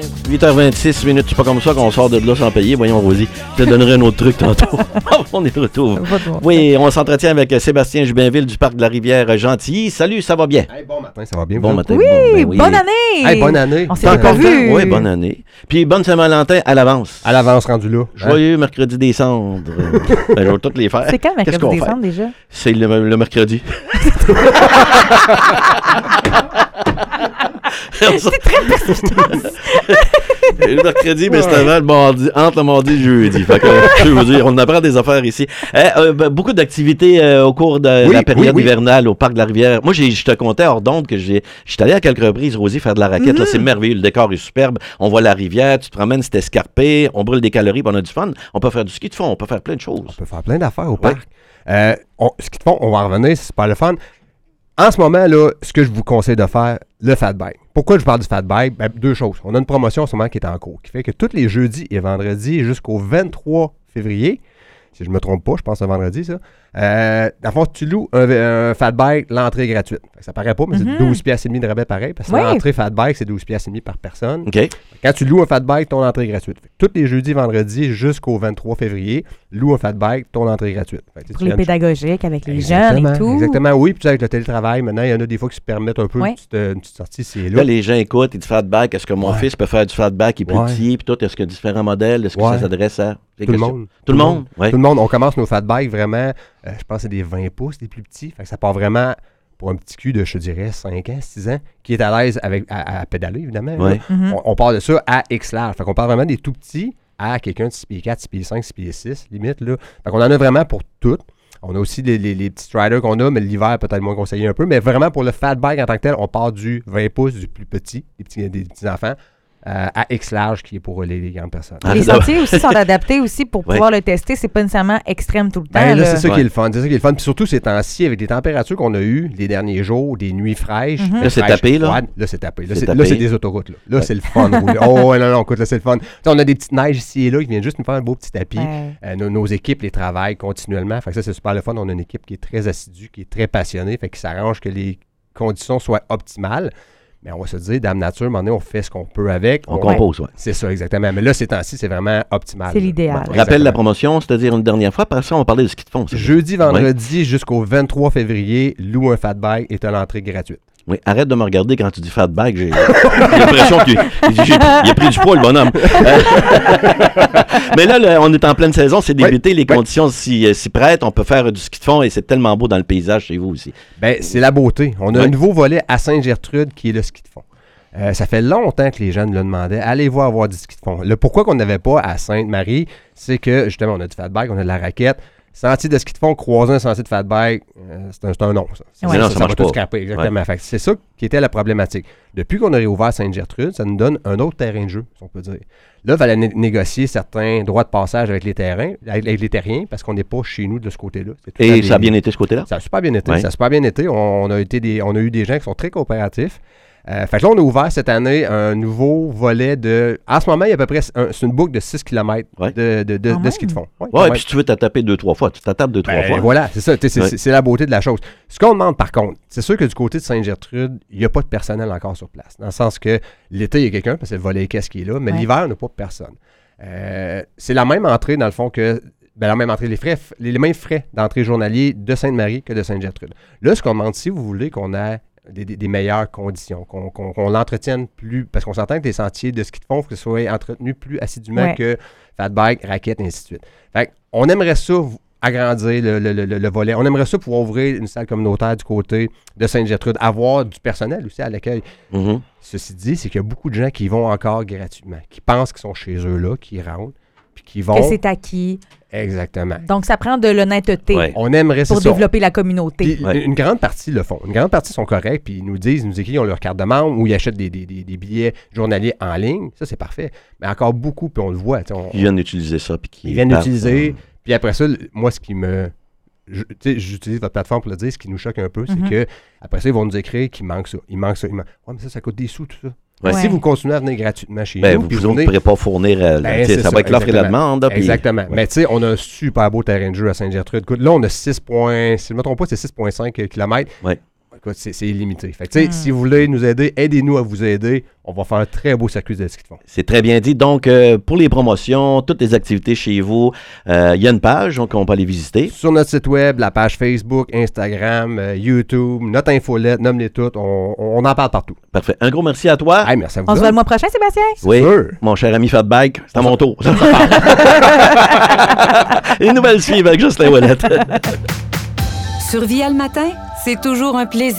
8h26 minutes, c'est pas comme ça qu'on sort de là sans payer. Voyons, Rosie, je te donnerai un autre truc tantôt. On est de retour. Oui, on s'entretient avec Sébastien Jubinville du Parc de la Rivière Gentilly. Salut, ça va bien? Hey, bon matin, ça va bien? Bon matin. Oui, bonne année! Hey, bonne année! On s'est pas vu! Oui, bonne année. Puis bonne Saint-Valentin à l'avance. À l'avance, rendu là. Joyeux mercredi des cendres. Je vais toutes les faire. C'est quand le mercredi des cendres déjà? C'est le mercredi. C'est très perspicace. Le mercredi, mais c'est avant le mardi, entre le mardi et le jeudi. Fait que, je veux dire, on apprend des affaires ici. Beaucoup d'activités au cours de la période hivernale au Parc de la Rivière. Moi, je te contais hors d'onde que j'étais allé à quelques reprises, Rosie, faire de la raquette. Là, c'est merveilleux. Le décor est superbe. On voit la rivière, tu te promènes, c'est escarpé, on brûle des calories, puis on a du fun. On peut faire du ski de fond, on peut faire plein de choses. On peut faire plein d'affaires au parc. Ski de fond, on va en revenir, c'est pas le fun. En ce moment, là, ce que je vous conseille de faire, le fat bike. Pourquoi je parle du fat bike? Ben, deux choses. On a une promotion en ce moment qui est en cours, qui fait que tous les jeudis et vendredis jusqu'au 23 février, si je ne me trompe pas, je pense que c'est vendredi, ça. Dans le fond, tu loues un fat bike, l'entrée est gratuite. Ça paraît pas, mais c'est 12 piastres et demi de rabais pareil, parce que l'entrée fat bike, c'est 12 piastres et demi par personne. OK. Quand tu loues un fat bike, ton entrée est gratuite. Tous les jeudis et vendredis jusqu'au 23 février, loue un fat bike, ton entrée est gratuite. Pour les pédagogiques, avec les jeunes et tout. Exactement, oui. Puis avec le télétravail, maintenant, il y en a des fois qui se permettent un peu une petite sortie. Là, les gens écoutent, ils disent fat bike. Est-ce que mon fils peut faire du fat bike? Il est plus petit, puis tout. Est-ce qu'il y a différents modèles? Est-ce que ça s'adresse à tout le monde? Tout le monde? Tout le monde. On commence nos fat bikes vraiment, je pense que c'est des 20 pouces, des plus petits. Fait que ça part vraiment pour un petit cul de, je dirais, 5 ans, 6 ans, qui est à l'aise à pédaler, évidemment. Ouais. On part de ça à X large. Fait qu'on part vraiment des tout petits à quelqu'un de 6 pieds 4, 6 pieds 5, 6 pieds 6, limite. Là. Fait qu'on en a vraiment pour toutes. On a aussi les petits striders qu'on a, mais l'hiver, peut-être moins conseillé un peu. Mais vraiment, pour le fat bike en tant que tel, on part du 20 pouces, du plus petit, des petits enfants, à X large, qui est pour les grandes personnes. Les sentiers aussi sont adaptés aussi pour pouvoir le tester. C'est pas nécessairement extrême tout le temps. Ben là, c'est ça qui est le fun. C'est ça qui est le fun. Puis surtout ces temps-ci, avec les températures qu'on a eues les derniers jours, des nuits fraîches. Là, c'est tapé, là. Là, c'est tapé. Là, c'est des autoroutes. Là, c'est le fun. Oh, non, écoute, là, c'est le fun. T'sais, on a des petites neiges ici et là qui viennent juste nous faire un beau petit tapis. Nos équipes les travaillent continuellement. Fait que ça, c'est super le fun. On a une équipe qui est très assidue, qui est très passionnée. Fait qu'il s'arrange que les conditions soient optimales. Mais on va se dire, Dame Nature, à un moment donné, on fait ce qu'on peut avec. On compose, oui. C'est ça, exactement. Mais là, ces temps-ci, c'est vraiment optimal. C'est l'idéal. Rappelle la promotion, c'est-à-dire une dernière fois. Après ça, on va parler de ski de fond. Jeudi, vendredi, jusqu'au 23 février, loue un fat bike et t'as l'entrée gratuite. Oui, arrête de me regarder quand tu dis fat bike. J'ai l'impression qu'il a pris du poids, le bonhomme. Mais là, on est en pleine saison, c'est d'éviter les conditions s'y prêtent. On peut faire du ski de fond et c'est tellement beau dans le paysage chez vous aussi. Bien, c'est la beauté. On a un nouveau volet à Sainte-Gertrude qui est le ski de fond. Ça fait longtemps que les gens nous le demandaient. Allez-vous avoir du ski de fond. Le pourquoi qu'on n'avait pas à Sainte-Marie, c'est que justement, on a du fat bike, on a de la raquette. Sentier de ski de fond, croiser un sentier de fat bike, c'est un nom, ça. Ça va tout scraper, exactement. Fait que c'est ça qui était la problématique. Depuis qu'on a réouvert Sainte-Gertrude, ça nous donne un autre terrain de jeu, si on peut dire. Là, il fallait négocier certains droits de passage avec les terriens, parce qu'on n'est pas chez nous de ce côté-là. Et ça a bien été ce côté-là? Ça a super bien été. Ça a super bien été. On a eu des gens qui sont très coopératifs. Fait que là, on a ouvert cette année un nouveau volet de... En ce moment, il y a à peu près... c'est une boucle de 6 km de ski de fond. Oui, puis si tu veux te taper 2-3 fois, tu te tapes 2-3 fois. Voilà, c'est ça. C'est la beauté de la chose. Ce qu'on demande, par contre, c'est sûr que du côté de Sainte-Gertrude, il n'y a pas de personnel encore sur place. Dans le sens que l'été, il y a quelqu'un, parce que le volet caisse qui est là, mais l'hiver, on n'a pas personne. C'est la même entrée, dans le fond, que... la même entrée, les mêmes frais d'entrée journalier de Sainte-Marie que de Sainte-Gertrude. Là, ce qu'on demande, si vous voulez qu'on ait des meilleures conditions, qu'on l'entretienne plus, parce qu'on s'entend que les sentiers de ski de fond, il faut que ce soit entretenu plus assidûment que fat bike, raquette, et ainsi de suite. Fait on aimerait ça agrandir le volet. On aimerait ça pouvoir ouvrir une salle communautaire du côté de Sainte-Gertrude, avoir du personnel aussi à l'accueil. Ceci dit, c'est qu'il y a beaucoup de gens qui y vont encore gratuitement, qui pensent qu'ils sont chez eux là, qui rentrent, puis qui vont... Que c'est acquis. Exactement. Donc, ça prend de l'honnêteté on aimerait pour développer la communauté. Puis, une grande partie le font. Une grande partie sont corrects, puis ils nous écrivent, ils ont leur carte de membre ou ils achètent des billets journaliers en ligne. Ça, c'est parfait. Mais encore beaucoup, puis on le voit. Ils viennent d'utiliser ça. Ils viennent d'utiliser. Puis après ça, moi, ce qui me... J'utilise votre plateforme pour le dire. Ce qui nous choque un peu, c'est que après ça, ils vont nous écrire qu'il manque ça. Il manque ça. Ouais, mais ça coûte des sous, tout ça. Si vous continuez à venir gratuitement chez nous... Vous ne pourrez pas fournir... ça va être l'offre et la demande. Exactement. Mais tu sais, on a un super beau terrain de jeu à Sainte-Gertrude. Écoute, là, on a 6 points... Si je ne me trompe pas, c'est 6,5 km. écoute, c'est illimité. Fait que, si vous voulez nous aider, aidez-nous à vous aider. On va faire un très beau circuit de ski de fond. C'est très bien dit. Donc, pour les promotions, toutes les activités chez vous, il y a une page, donc on peut aller visiter. Sur notre site web, la page Facebook, Instagram, YouTube, notre infolette, nomme-les toutes. On en parle partout. Parfait. Un gros merci à toi. Hey, merci à vous. On se voit le mois prochain, Sébastien? Oui, sûr. Mon cher ami Fat Bike, c'est à mon tour. Une nouvelle suivre avec Jocelyn Ouellette. Sur Via le matin, c'est toujours un plaisir.